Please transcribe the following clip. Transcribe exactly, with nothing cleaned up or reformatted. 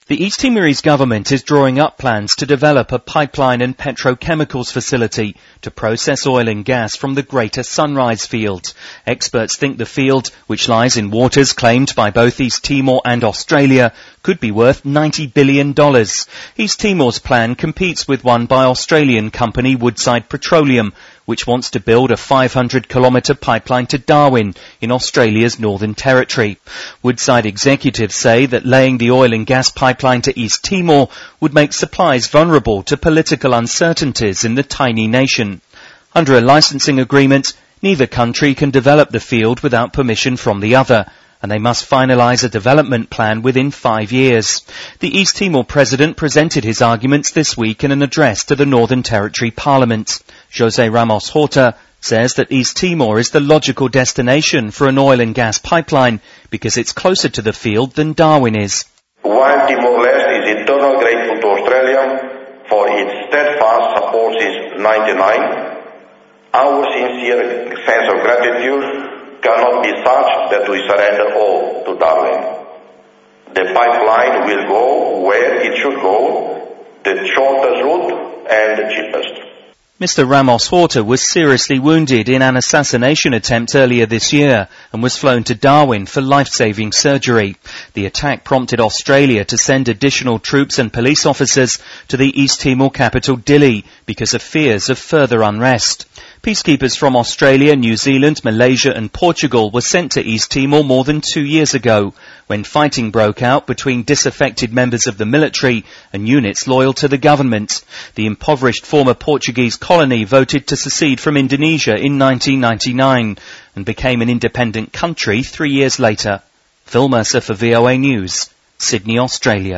The East Timorese government is drawing up plans to develop a pipeline and petrochemicals facility to process oil and gas from the Greater Sunrise Field. Experts think the field, which lies in waters claimed by both East Timor and Australia, could be worth ninety billion dollars. East Timor's plan competes with one by Australian company Woodside Petroleum, which wants to build a five hundred kilometre pipeline to Darwin in Australia's Northern Territory. Woodside executives say that laying the oil and gas pipeline to East Timor would make supplies vulnerable to political uncertainties in the tiny nation. Under a licensing agreement, neither country can develop the field without permission from the other, and they must finalise a development plan within five years. The East Timor president presented his arguments this week in an address to the Northern Territory Parliament. José Ramos Horta says that East Timor is the logical destination for an oil and gas pipeline because it's closer to the field than Darwin is. While Timor-Leste is eternally grateful to Australia for its steadfast support since ninety-nine, our sincere sense of gratitude cannot be such that we surrender all to Darwin. The pipeline will go where it should go, the shortest route and the cheapest. Mister Ramos Horta was seriously wounded in an assassination attempt earlier this year and was flown to Darwin for life-saving surgery. The attack prompted Australia to send additional troops and police officers to the East Timor capital Dili because of fears of further unrest. Peacekeepers from Australia, New Zealand, Malaysia and Portugal were sent to East Timor more than two years ago when fighting broke out between disaffected members of the military and units loyal to the government. The impoverished former Portuguese colony voted to secede from Indonesia in nineteen ninety-nine and became an independent country three years later. Phil Mercer for V O A News, Sydney, Australia.